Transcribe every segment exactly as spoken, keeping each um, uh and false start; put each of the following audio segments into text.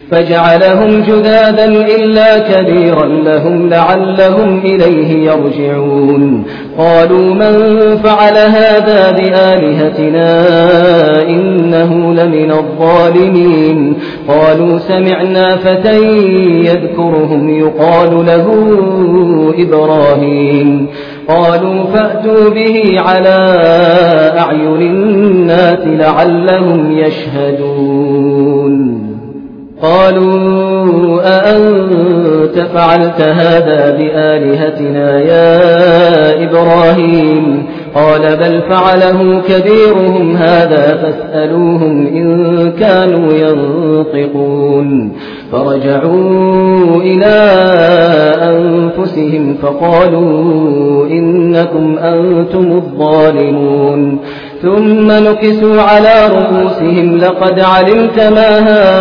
فجعلهم جذاذا إلا كبيرا لهم لعلهم إليه يرجعون قالوا من فعل هذا بآلهتنا إنه لمن الظالمين قالوا سمعنا فتى يذكرهم يقال له إبراهيم قالوا فأتوا به على أعين الناس لعلهم يشهدون قالوا أأنت فعلت هذا بآلهتنا يا إبراهيم قال بل فعله كبيرهم هذا فاسألوهم إن كانوا ينطقون فرجعوا إلى أنفسهم فقالوا إنكم أنتم الظالمون ثم نكسوا على رؤوسهم لقد علمت ما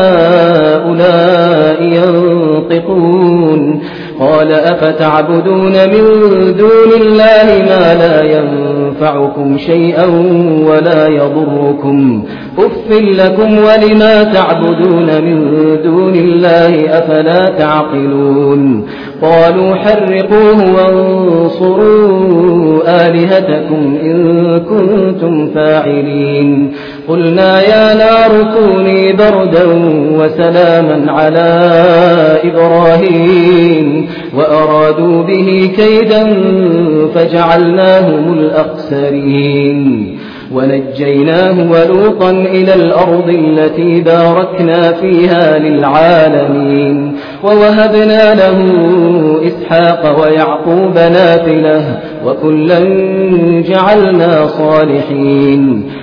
هؤلاء ينطقون قال أفتعبدون من دون الله ما لا ينفعكم شيئا ولا يضركم أف لكم ولما تعبدون من دون الله أفلا تعقلون قالوا حرقوه وانصروا آلهتكم إن كنتم فاعلين قلنا يا نار كوني بردا وسلاما على إبراهيم وأرادوا به كيدا فجعلناهم الأخسرين ونجيناه ولوطا إلى الأرض التي باركنا فيها للعالمين ووهبنا له إسحاق ويعقوب نافلة وكلا جعلنا صالحين